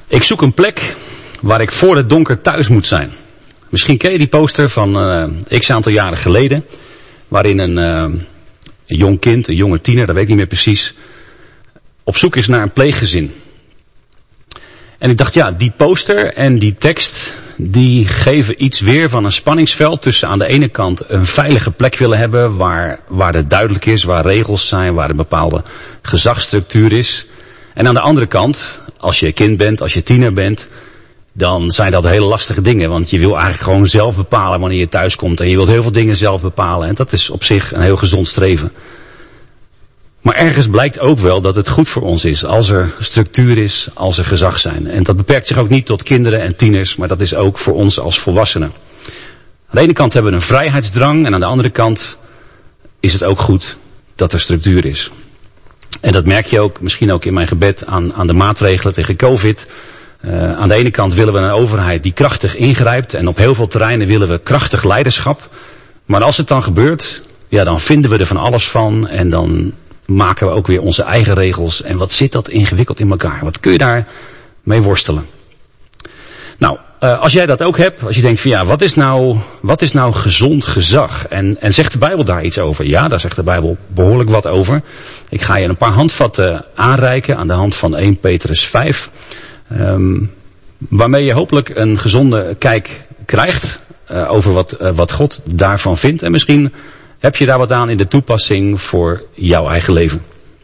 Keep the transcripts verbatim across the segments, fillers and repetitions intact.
Ik zoek een plek waar ik voor het donker thuis moet zijn. Misschien ken je die poster van uh, x aantal jaren geleden. Waarin een, uh, een jong kind, een jonge tiener, dat weet ik niet meer precies, op zoek is naar een pleeggezin. En ik dacht, ja, die poster en die tekst, die geven iets weer van een spanningsveld tussen aan de ene kant een veilige plek willen hebben, waar, waar het duidelijk is, waar regels zijn, waar een bepaalde gezagsstructuur is. En aan de andere kant, als je kind bent, als je tiener bent, dan zijn dat hele lastige dingen. Want je wil eigenlijk gewoon zelf bepalen wanneer je thuis komt. En je wilt heel veel dingen zelf bepalen. En dat is op zich een heel gezond streven. Maar ergens blijkt ook wel dat het goed voor ons is als er structuur is, als er gezag zijn. En dat beperkt zich ook niet tot kinderen en tieners, maar dat is ook voor ons als volwassenen. Aan de ene kant hebben we een vrijheidsdrang en aan de andere kant is het ook goed dat er structuur is. En dat merk je ook, misschien ook in mijn gebed aan, aan de maatregelen tegen COVID. Uh, aan de ene kant willen we een overheid die krachtig ingrijpt en op heel veel terreinen willen we krachtig leiderschap. Maar als het dan gebeurt, ja, dan vinden we er van alles van en dan maken we ook weer onze eigen regels. En wat zit dat ingewikkeld in elkaar? Wat kun je daar mee worstelen? Nou, uh, als jij dat ook hebt, als je denkt van ja, wat is nou, wat is nou gezond gezag? En, en zegt de Bijbel daar iets over? Ja, daar zegt de Bijbel behoorlijk wat over. Ik ga je een paar handvatten aanreiken aan de hand van eerste Petrus vijf. Um, waarmee je hopelijk een gezonde kijk krijgt uh, over wat, uh, wat God daarvan vindt. En misschien heb je daar wat aan in de toepassing voor jouw eigen leven.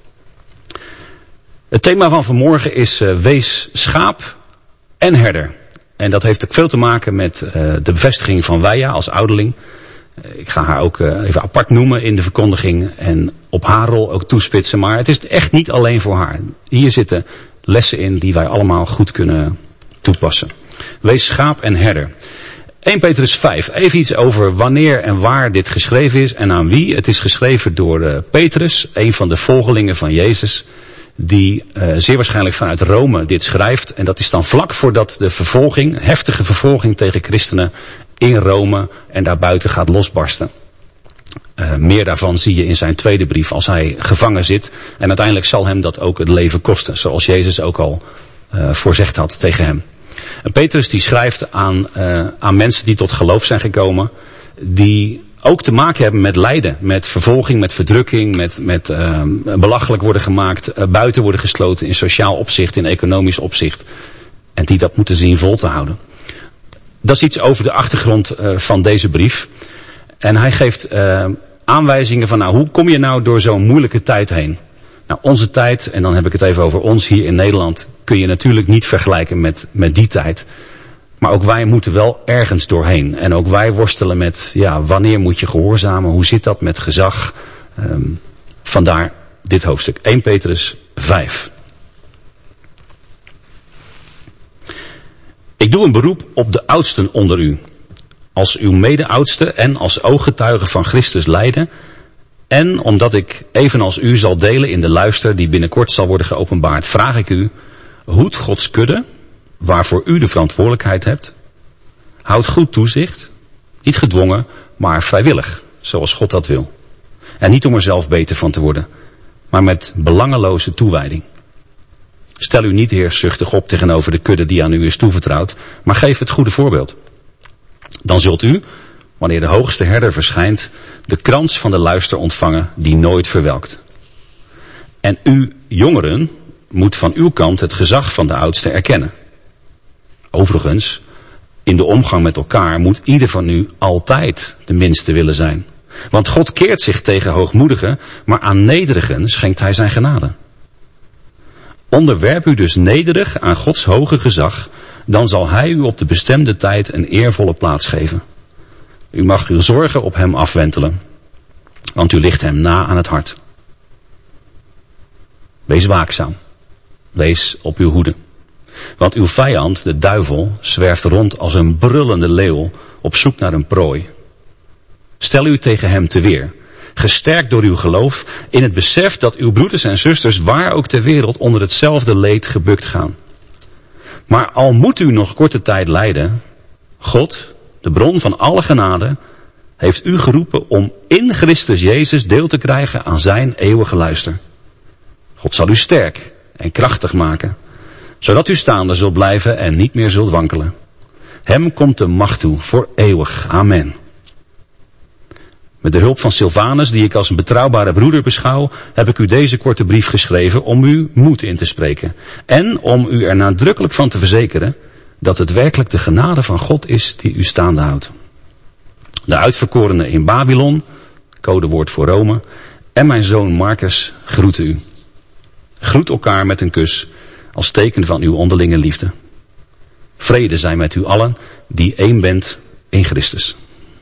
Het thema van vanmorgen is uh, wees schaap en herder. En dat heeft ook veel te maken met uh, de bevestiging van Weija als ouderling. Uh, ik ga haar ook uh, even apart noemen in de verkondiging en op haar rol ook toespitsen. Maar het is echt niet alleen voor haar. Hier zitten lessen in die wij allemaal goed kunnen toepassen. Wees schaap en herder. eerste Petrus vijf. Even iets over wanneer en waar dit geschreven is en aan wie. Het is geschreven door uh, Petrus, een van de volgelingen van Jezus, die uh, zeer waarschijnlijk vanuit Rome dit schrijft. En dat is dan vlak voordat de vervolging, heftige vervolging tegen christenen in Rome en daarbuiten gaat losbarsten. Uh, meer daarvan zie je in zijn tweede brief als hij gevangen zit. En uiteindelijk zal hem dat ook het leven kosten. Zoals Jezus ook al uh, voorzegd had tegen hem. En Petrus die schrijft aan, uh, aan mensen die tot geloof zijn gekomen. Die ook te maken hebben met lijden. Met vervolging, met verdrukking. Met, met uh, belachelijk worden gemaakt. Uh, buiten worden gesloten in sociaal opzicht. In economisch opzicht. En die dat moeten zien vol te houden. Dat is iets over de achtergrond uh, van deze brief. En hij geeft uh, aanwijzingen van, nou, hoe kom je nou door zo'n moeilijke tijd heen? Nou, onze tijd, en dan heb ik het even over ons hier in Nederland, kun je natuurlijk niet vergelijken met, met die tijd. Maar ook wij moeten wel ergens doorheen. En ook wij worstelen met, ja, wanneer moet je gehoorzamen? Hoe zit dat met gezag? Um, vandaar dit hoofdstuk. eerste Petrus vijf. Ik doe een beroep op de oudsten onder u. Als uw mede-oudste en als ooggetuige van Christus lijden. En omdat ik evenals u zal delen in de luister die binnenkort zal worden geopenbaard, vraag ik u, hoed Gods kudde, waarvoor u de verantwoordelijkheid hebt. Houd goed toezicht, niet gedwongen, maar vrijwillig, zoals God dat wil. En niet om er zelf beter van te worden, maar met belangeloze toewijding. Stel u niet heerszuchtig op tegenover de kudde die aan u is toevertrouwd, maar geef het goede voorbeeld. Dan zult u, wanneer de hoogste herder verschijnt, de krans van de luister ontvangen die nooit verwelkt. En u, jongeren, moet van uw kant het gezag van de oudste erkennen. Overigens, in de omgang met elkaar moet ieder van u altijd de minste willen zijn. Want God keert zich tegen hoogmoedigen, maar aan nederigen schenkt hij zijn genade. Onderwerp u dus nederig aan Gods hoge gezag, dan zal hij u op de bestemde tijd een eervolle plaats geven. U mag uw zorgen op hem afwentelen, want u ligt hem na aan het hart. Wees waakzaam, wees op uw hoede. Want uw vijand, de duivel, zwerft rond als een brullende leeuw op zoek naar een prooi. Stel u tegen hem te weer, gesterkt door uw geloof, in het besef dat uw broeders en zusters waar ook ter wereld onder hetzelfde leed gebukt gaan. Maar al moet u nog korte tijd lijden, God, de bron van alle genade, heeft u geroepen om in Christus Jezus deel te krijgen aan zijn eeuwige luister. God zal u sterk en krachtig maken, zodat u staande zult blijven en niet meer zult wankelen. Hem komt de macht toe voor eeuwig. Amen. Met de hulp van Silvanus, die ik als een betrouwbare broeder beschouw, heb ik u deze korte brief geschreven om u moed in te spreken. En om u er nadrukkelijk van te verzekeren dat het werkelijk de genade van God is die u staande houdt. De uitverkorenen in Babylon, codewoord voor Rome, en mijn zoon Marcus groeten u. Groet elkaar met een kus als teken van uw onderlinge liefde. Vrede zij met u allen die één bent in Christus.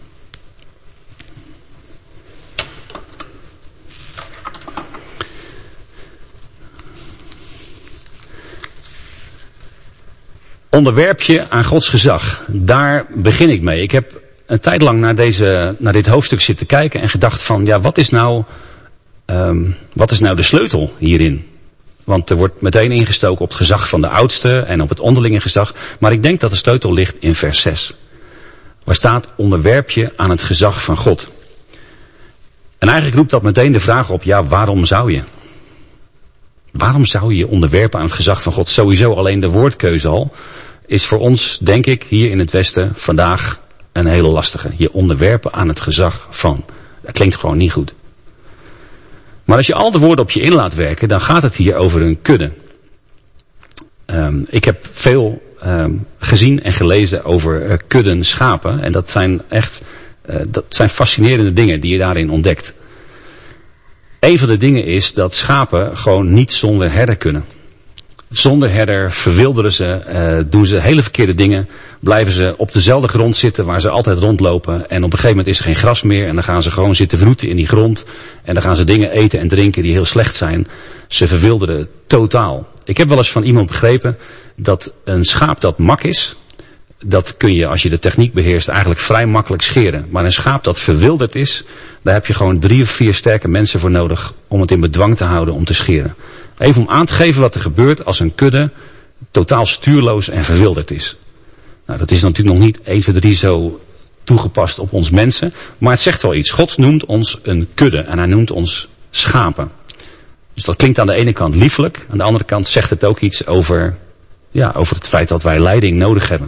Onderwerp je aan Gods gezag. Daar begin ik mee. Ik heb een tijd lang naar, deze, naar dit hoofdstuk zitten kijken en gedacht van, ja, wat is nou, um, wat is nou de sleutel hierin? Want er wordt meteen ingestoken op het gezag van de oudste en op het onderlinge gezag. Maar ik denk dat de sleutel ligt in vers zes. Waar staat, onderwerp je aan het gezag van God. En eigenlijk roept dat meteen de vraag op, ja, waarom zou je? Waarom zou je je onderwerpen aan het gezag van God? Sowieso alleen de woordkeuze al is voor ons, denk ik, hier in het Westen vandaag een hele lastige. Je onderwerpen aan het gezag van. Dat klinkt gewoon niet goed. Maar als je al de woorden op je in laat werken, dan gaat het hier over een kudde. Um, ik heb veel um, gezien en gelezen over uh, kudden schapen. En dat zijn echt, uh, dat zijn fascinerende dingen die je daarin ontdekt. Een van de dingen is dat schapen gewoon niet zonder herder kunnen. Zonder herder verwilderen ze, uh, doen ze hele verkeerde dingen, blijven ze op dezelfde grond zitten waar ze altijd rondlopen. En op een gegeven moment is er geen gras meer en dan gaan ze gewoon zitten vroeten in die grond. En dan gaan ze dingen eten en drinken die heel slecht zijn. Ze verwilderen totaal. Ik heb wel eens van iemand begrepen dat een schaap dat mak is, dat kun je als je de techniek beheerst eigenlijk vrij makkelijk scheren. Maar een schaap dat verwilderd is, daar heb je gewoon drie of vier sterke mensen voor nodig om het in bedwang te houden om te scheren. Even om aan te geven wat er gebeurt als een kudde totaal stuurloos en verwilderd is. Nou, dat is natuurlijk nog niet één, twee, drie zo toegepast op ons mensen. Maar het zegt wel iets. God noemt ons een kudde en hij noemt ons schapen. Dus dat klinkt aan de ene kant liefelijk. Aan de andere kant zegt het ook iets over, ja, over het feit dat wij leiding nodig hebben.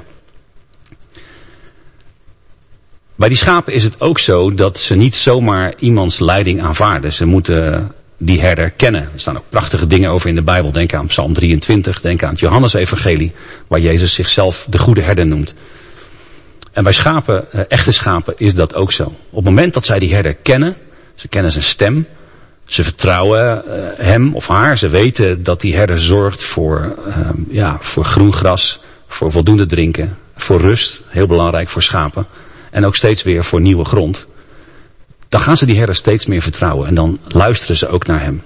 Bij die schapen is het ook zo dat ze niet zomaar iemands leiding aanvaarden. Ze moeten die herder kennen. Er staan ook prachtige dingen over in de Bijbel. Denk aan Psalm drieëntwintig, denk aan het Johannesevangelie, waar Jezus zichzelf de goede herder noemt. En bij schapen, echte schapen, is dat ook zo. Op het moment dat zij die herder kennen, ze kennen zijn stem, ze vertrouwen hem of haar, ze weten dat die herder zorgt voor, uh, ja, voor groen gras, voor voldoende drinken, voor rust, heel belangrijk voor schapen. En ook steeds weer voor nieuwe grond. Dan gaan ze die herder steeds meer vertrouwen. En dan luisteren ze ook naar hem.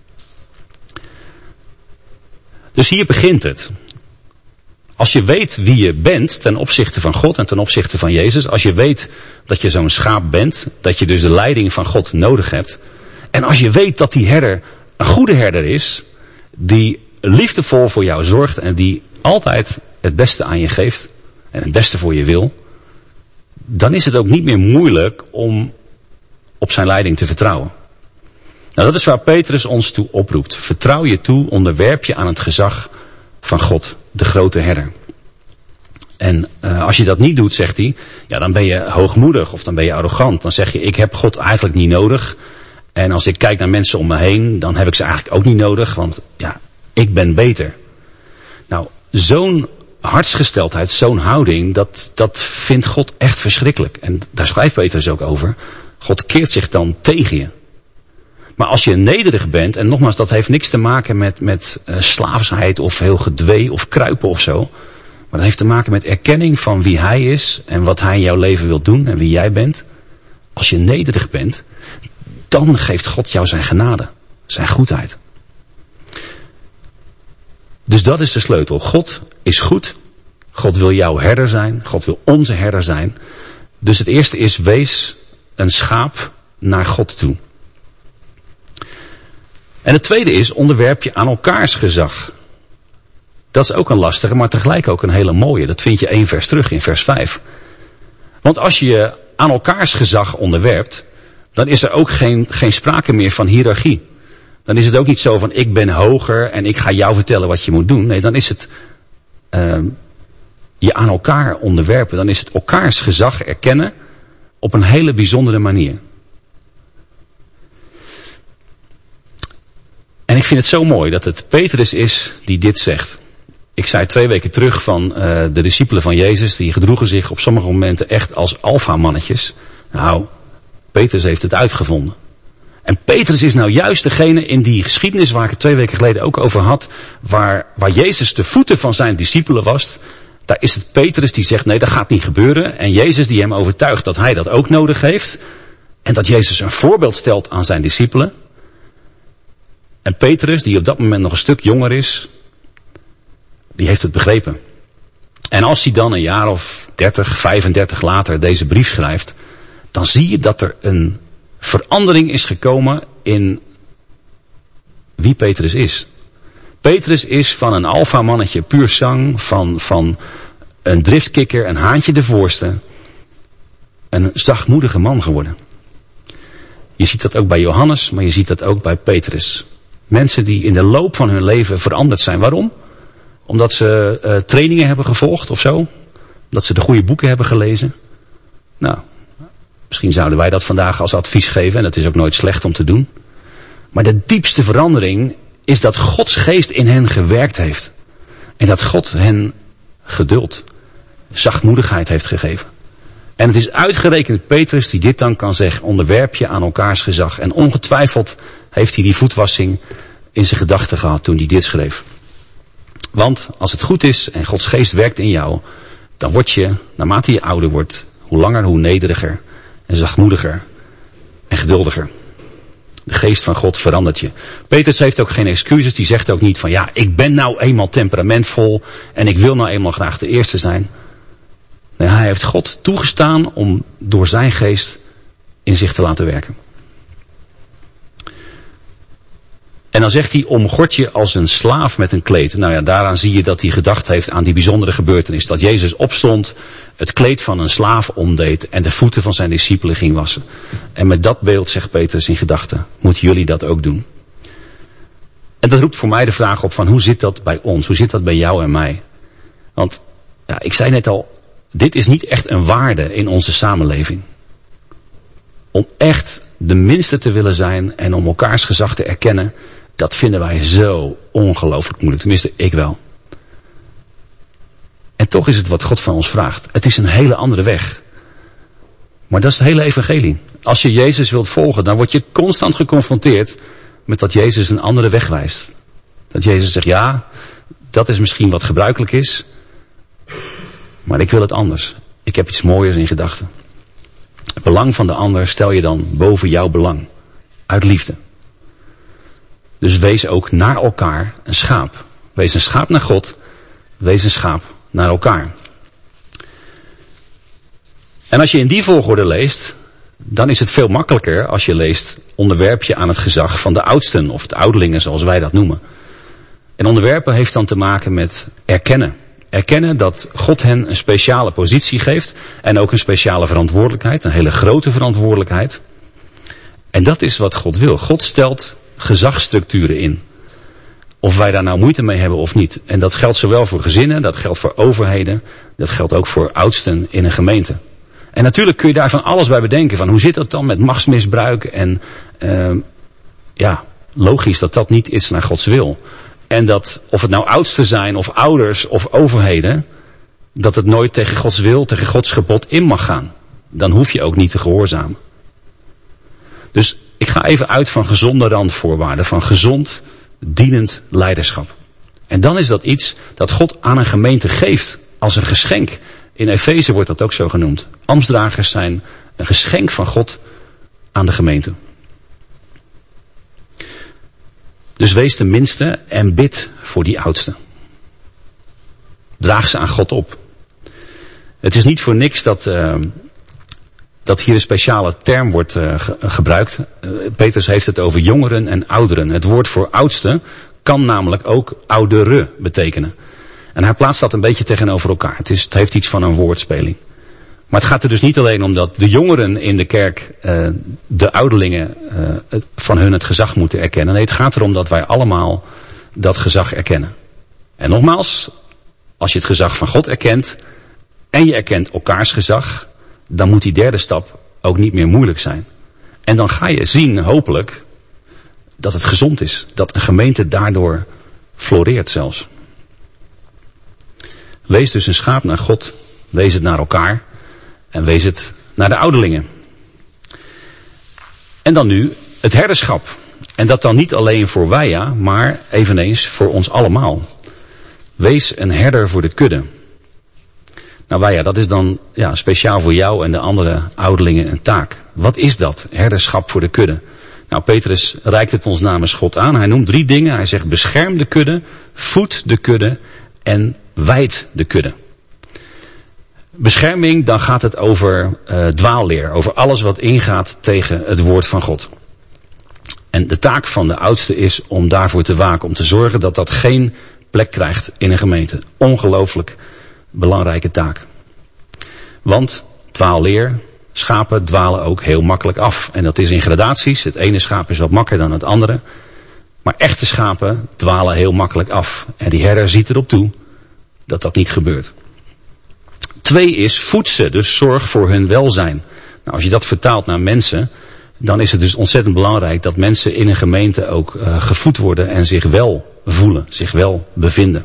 Dus hier begint het. Als je weet wie je bent ten opzichte van God en ten opzichte van Jezus. Als je weet dat je zo'n schaap bent. Dat je dus de leiding van God nodig hebt. En als je weet dat die herder een goede herder is. Die liefdevol voor jou zorgt. En die altijd het beste aan je geeft. En het beste voor je wil. Dan is het ook niet meer moeilijk om op zijn leiding te vertrouwen. Nou, dat is waar Petrus ons toe oproept. Vertrouw je toe, onderwerp je aan het gezag van God, de grote herder. En uh, als je dat niet doet, zegt hij, ja, dan ben je hoogmoedig of dan ben je arrogant. Dan zeg je, ik heb God eigenlijk niet nodig. En als ik kijk naar mensen om me heen, dan heb ik ze eigenlijk ook niet nodig, want ja, ik ben beter. Nou, zo'n hartsgesteldheid, zo'n houding, dat, dat vindt God echt verschrikkelijk. En daar schrijft Petrus ook over. God keert zich dan tegen je. Maar als je nederig bent, en nogmaals, dat heeft niks te maken met, met uh, slaafsheid of heel gedwee of kruipen of zo. Maar dat heeft te maken met erkenning van wie hij is en wat hij in jouw leven wil doen en wie jij bent. Als je nederig bent, dan geeft God jou zijn genade, zijn goedheid. Dus dat is de sleutel. God is goed. God wil jouw herder zijn. God wil onze herder zijn. Dus het eerste is, wees een schaap naar God toe. En het tweede is, onderwerp je aan elkaars gezag. Dat is ook een lastige, maar tegelijk ook een hele mooie. Dat vind je één vers terug in vers vijf. Want als je je aan elkaars gezag onderwerpt, dan is er ook geen, geen sprake meer van hiërarchie. Dan is het ook niet zo van ik ben hoger en ik ga jou vertellen wat je moet doen. Nee, dan is het uh, je aan elkaar onderwerpen. Dan is het elkaars gezag erkennen op een hele bijzondere manier. En ik vind het zo mooi dat het Petrus is die dit zegt. Ik zei twee weken terug van uh, de discipelen van Jezus, die gedroegen zich op sommige momenten echt als alfamannetjes. Nou, Petrus heeft het uitgevonden. En Petrus is nou juist degene in die geschiedenis waar ik het twee weken geleden ook over had, waar, waar Jezus de voeten van zijn discipelen was. Daar is het Petrus die zegt nee, dat gaat niet gebeuren. En Jezus die hem overtuigt dat hij dat ook nodig heeft. En dat Jezus een voorbeeld stelt aan zijn discipelen. En Petrus, die op dat moment nog een stuk jonger is, die heeft het begrepen. En als hij dan een jaar of dertig, vijfendertig later deze brief schrijft, dan zie je dat er een verandering is gekomen in wie Petrus is. Petrus is van een alfamannetje puur zang, van, van een driftkikker, een haantje de voorste, een zachtmoedige man geworden. Je ziet dat ook bij Johannes, maar je ziet dat ook bij Petrus. Mensen die in de loop van hun leven veranderd zijn. Waarom? Omdat ze uh, trainingen hebben gevolgd of zo. Omdat ze de goede boeken hebben gelezen. Nou, misschien zouden wij dat vandaag als advies geven. En dat is ook nooit slecht om te doen. Maar de diepste verandering is dat Gods geest in hen gewerkt heeft. En dat God hen geduld, zachtmoedigheid heeft gegeven. En het is uitgerekend Petrus die dit dan kan zeggen. Onderwerp je aan elkaars gezag. En ongetwijfeld heeft hij die voetwassing in zijn gedachten gehad toen hij dit schreef. Want als het goed is en Gods geest werkt in jou, dan word je, naarmate je ouder wordt, hoe langer hoe nederiger en zachtmoediger en geduldiger. De geest van God verandert je. Petrus heeft ook geen excuses, die zegt ook niet van ja, ik ben nou eenmaal temperamentvol en ik wil nou eenmaal graag de eerste zijn. Nee, hij heeft God toegestaan om door zijn geest in zich te laten werken. En dan zegt hij, omgord je als een slaaf met een kleed. Nou ja, daaraan zie je dat hij gedacht heeft aan die bijzondere gebeurtenis. Dat Jezus opstond, het kleed van een slaaf omdeed en de voeten van zijn discipelen ging wassen. En met dat beeld, zegt Petrus in gedachten, moeten jullie dat ook doen. En dat roept voor mij de vraag op van hoe zit dat bij ons? Hoe zit dat bij jou en mij? Want ja, ik zei net al, dit is niet echt een waarde in onze samenleving. Om echt de minste te willen zijn en om elkaars gezag te erkennen, dat vinden wij zo ongelooflijk moeilijk. Tenminste, ik wel. En toch is het wat God van ons vraagt. Het is een hele andere weg. Maar dat is het hele evangelie. Als je Jezus wilt volgen, dan word je constant geconfronteerd met dat Jezus een andere weg wijst. Dat Jezus zegt, ja, dat is misschien wat gebruikelijk is, maar ik wil het anders. Ik heb iets mooiers in gedachten. Het belang van de ander stel je dan boven jouw belang. Uit liefde. Dus wees ook naar elkaar een schaap. Wees een schaap naar God. Wees een schaap naar elkaar. En als je in die volgorde leest, dan is het veel makkelijker als je leest, onderwerp je aan het gezag van de oudsten of de ouderlingen zoals wij dat noemen. En onderwerpen heeft dan te maken met erkennen. Erkennen dat God hen een speciale positie geeft en ook een speciale verantwoordelijkheid, een hele grote verantwoordelijkheid. En dat is wat God wil. God stelt gezagsstructuren in. Of wij daar nou moeite mee hebben of niet. En dat geldt zowel voor gezinnen, dat geldt voor overheden, dat geldt ook voor oudsten in een gemeente. En natuurlijk kun je daar van alles bij bedenken. Van hoe zit dat dan met machtsmisbruik en uh, ja, logisch dat dat niet is naar Gods wil. En dat, of het nou oudsten zijn, of ouders, of overheden, dat het nooit tegen Gods wil, tegen Gods gebod in mag gaan. Dan hoef je ook niet te gehoorzamen. Dus ik ga even uit van gezonde randvoorwaarden, van gezond, dienend leiderschap. En dan is dat iets dat God aan een gemeente geeft als een geschenk. In Efeze wordt dat ook zo genoemd. Ambtsdragers zijn een geschenk van God aan de gemeente. Dus wees de minste en bid voor die oudsten. Draag ze aan God op. Het is niet voor niks dat, uh, dat hier een speciale term wordt uh, ge- gebruikt. Uh, Petrus heeft het over jongeren en ouderen. Het woord voor oudsten kan namelijk ook oudere betekenen. En hij plaatst dat een beetje tegenover elkaar. Het, is, het heeft iets van een woordspeling. Maar het gaat er dus niet alleen om dat de jongeren in de kerk uh, de ouderlingen uh, het, van hun het gezag moeten erkennen. Nee, het gaat erom dat wij allemaal dat gezag erkennen. En nogmaals, als je het gezag van God erkent en je erkent elkaars gezag, dan moet die derde stap ook niet meer moeilijk zijn. En dan ga je zien, hopelijk, dat het gezond is. Dat een gemeente daardoor floreert zelfs. Wees dus een schaap naar God. Wees het naar elkaar. En wees het naar de ouderlingen. En dan nu het herderschap. En dat dan niet alleen voor Weia, maar eveneens voor ons allemaal. Wees een herder voor de kudde. Nou Weia, dat is dan ja, speciaal voor jou en de andere ouderlingen een taak. Wat is dat? Herderschap voor de kudde. Nou, Petrus reikt het ons namens God aan. Hij noemt drie dingen. Hij zegt bescherm de kudde, voed de kudde en wijd de kudde. Bescherming, dan gaat het over uh, dwaalleer. Over alles wat ingaat tegen het woord van God. En de taak van de oudste is om daarvoor te waken. Om te zorgen dat dat geen plek krijgt in een gemeente. Ongelooflijk belangrijke taak. Want dwaalleer, schapen dwalen ook heel makkelijk af. En dat is in gradaties. Het ene schaap is wat makkelijker dan het andere. Maar echte schapen dwalen heel makkelijk af. En die herder ziet erop toe dat dat niet gebeurt. Twee is voed ze, dus zorg voor hun welzijn. Nou, als je dat vertaalt naar mensen, dan is het dus ontzettend belangrijk dat mensen in een gemeente ook uh, gevoed worden en zich wel voelen, zich wel bevinden.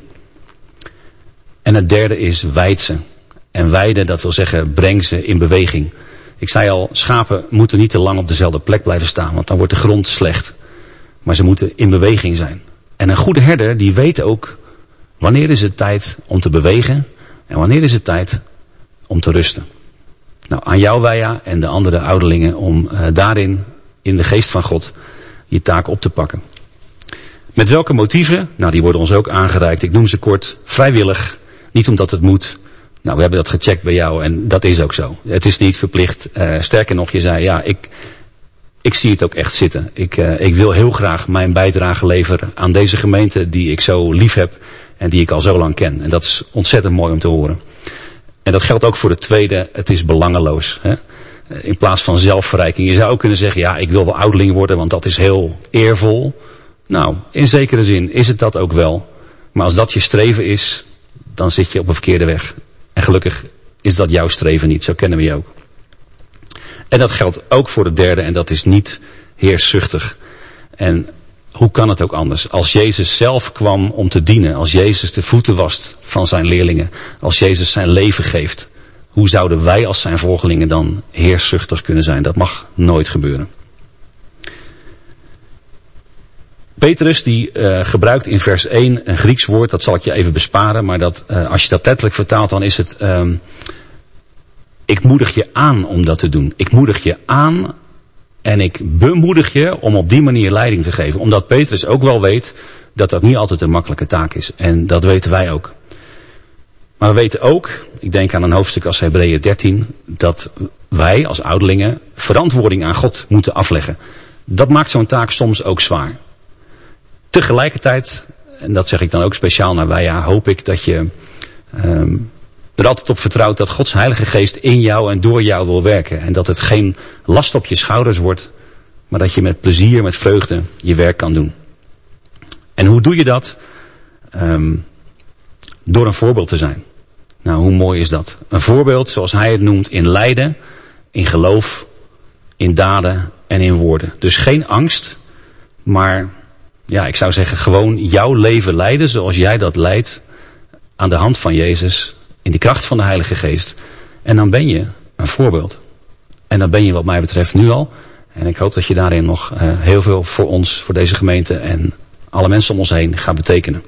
En het derde is wijd ze. En weiden, dat wil zeggen breng ze in beweging. Ik zei al, schapen moeten niet te lang op dezelfde plek blijven staan, want dan wordt de grond slecht. Maar ze moeten in beweging zijn. En een goede herder die weet ook wanneer is het tijd om te bewegen en wanneer is het tijd om te rusten. Nou, aan jou Weia en de andere ouderlingen om uh, daarin in de geest van God je taak op te pakken. Met welke motieven? Nou, die worden ons ook aangereikt. Ik noem ze kort, vrijwillig, niet omdat het moet. Nou, we hebben dat gecheckt bij jou en dat is ook zo. Het is niet verplicht. Uh, sterker nog, je zei, ja, ik, ik zie het ook echt zitten. Ik, uh, ik wil heel graag mijn bijdrage leveren aan deze gemeente die ik zo lief heb en die ik al zo lang ken. En dat is ontzettend mooi om te horen. En dat geldt ook voor de tweede, het is belangeloos. Hè? In plaats van zelfverrijking. Je zou ook kunnen zeggen, ja, ik wil wel ouderling worden, want dat is heel eervol. Nou, in zekere zin is het dat ook wel. Maar als dat je streven is, dan zit je op een verkeerde weg. En gelukkig is dat jouw streven niet, zo kennen we je ook. En dat geldt ook voor de derde, en dat is niet heerszuchtig. En hoe kan het ook anders? Als Jezus zelf kwam om te dienen, als Jezus de voeten wast van zijn leerlingen, als Jezus zijn leven geeft, hoe zouden wij als zijn volgelingen dan heerszuchtig kunnen zijn? Dat mag nooit gebeuren. Petrus die uh, gebruikt in vers één een Grieks woord, dat zal ik je even besparen, maar dat, uh, als je dat letterlijk vertaalt, dan is het, um, ik moedig je aan om dat te doen. Ik moedig je aan en ik bemoedig je om op die manier leiding te geven. Omdat Petrus ook wel weet dat dat niet altijd een makkelijke taak is. En dat weten wij ook. Maar we weten ook, ik denk aan een hoofdstuk als Hebreeën dertien, dat wij als ouderlingen verantwoording aan God moeten afleggen. Dat maakt zo'n taak soms ook zwaar. Tegelijkertijd, en dat zeg ik dan ook speciaal naar Weia, hoop ik dat je um, er altijd op vertrouwt dat Gods Heilige Geest in jou en door jou wil werken. En dat het geen last op je schouders wordt, maar dat je met plezier, met vreugde je werk kan doen. En hoe doe je dat? Um, door een voorbeeld te zijn. Nou, hoe mooi is dat? Een voorbeeld, zoals hij het noemt, in lijden, in geloof, in daden en in woorden. Dus geen angst, maar ja, ik zou zeggen gewoon jouw leven leiden zoals jij dat leidt aan de hand van Jezus, in de kracht van de Heilige Geest. En dan ben je een voorbeeld. En dan ben je wat mij betreft nu al. En ik hoop dat je daarin nog uh, heel veel voor ons, voor deze gemeente en alle mensen om ons heen gaat betekenen.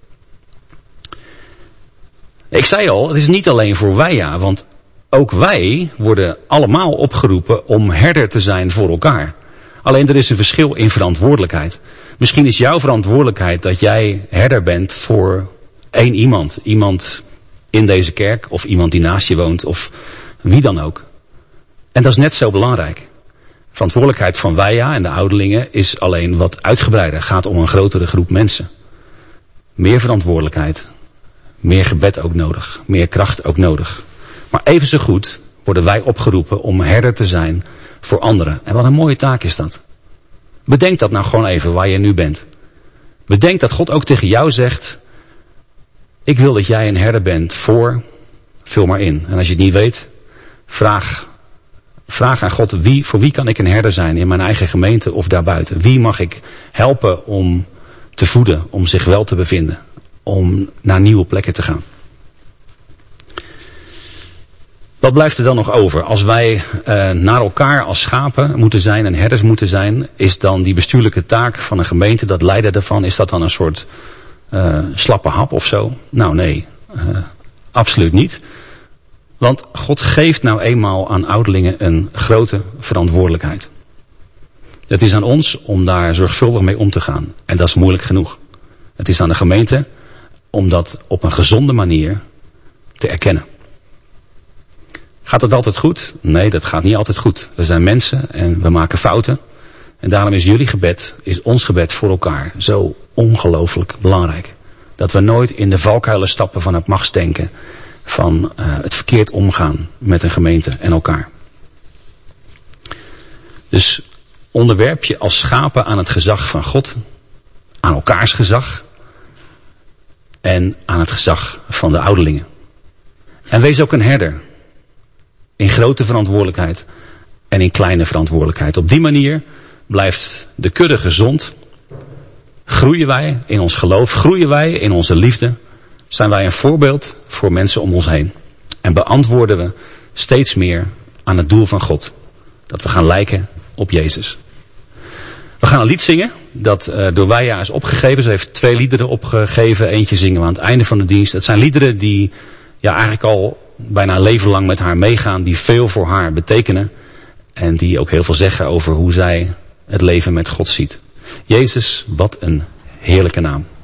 Ik zei al, het is niet alleen voor Weia, want ook wij worden allemaal opgeroepen om herder te zijn voor elkaar. Alleen er is een verschil in verantwoordelijkheid. Misschien is jouw verantwoordelijkheid dat jij herder bent voor één iemand. Iemand in deze kerk of iemand die naast je woont of wie dan ook. En dat is net zo belangrijk. Verantwoordelijkheid van Weia en de ouderlingen is alleen wat uitgebreider. Het gaat om een grotere groep mensen. Meer verantwoordelijkheid. Meer gebed ook nodig. Meer kracht ook nodig. Maar even zo goed worden wij opgeroepen om herder te zijn voor anderen. En wat een mooie taak is dat. Bedenk dat nou gewoon even waar je nu bent. Bedenk dat God ook tegen jou zegt, ik wil dat jij een herder bent voor, vul maar in. En als je het niet weet, vraag, vraag aan God, wie, voor wie kan ik een herder zijn in mijn eigen gemeente of daarbuiten? Wie mag ik helpen om te voeden, om zich wel te bevinden, om naar nieuwe plekken te gaan? Wat blijft er dan nog over? Als wij uh, naar elkaar als schapen moeten zijn en herders moeten zijn, is dan die bestuurlijke taak van een gemeente, dat leiden daarvan, is dat dan een soort uh, slappe hap of zo? Nou nee, uh, absoluut niet. Want God geeft nou eenmaal aan ouderlingen een grote verantwoordelijkheid. Het is aan ons om daar zorgvuldig mee om te gaan. En dat is moeilijk genoeg. Het is aan de gemeente om dat op een gezonde manier te erkennen. Gaat het altijd goed? Nee, dat gaat niet altijd goed. We zijn mensen en we maken fouten. En daarom is jullie gebed, is ons gebed voor elkaar zo ongelooflijk belangrijk. Dat we nooit in de valkuilen stappen van het machtsdenken. Van uh, het verkeerd omgaan met een gemeente en elkaar. Dus onderwerp je als schapen aan het gezag van God. Aan elkaars gezag. En aan het gezag van de ouderlingen. En wees ook een herder. In grote verantwoordelijkheid en in kleine verantwoordelijkheid. Op die manier blijft de kudde gezond. Groeien wij in ons geloof, groeien wij in onze liefde. Zijn wij een voorbeeld voor mensen om ons heen. En beantwoorden we steeds meer aan het doel van God. Dat we gaan lijken op Jezus. We gaan een lied zingen dat uh, door Weija is opgegeven. Ze heeft twee liederen opgegeven. Eentje zingen we aan het einde van de dienst. Het zijn liederen die ja, eigenlijk al bijna een leven lang met haar meegaan. Die veel voor haar betekenen. En die ook heel veel zeggen over hoe zij het leven met God ziet. Jezus, wat een heerlijke naam.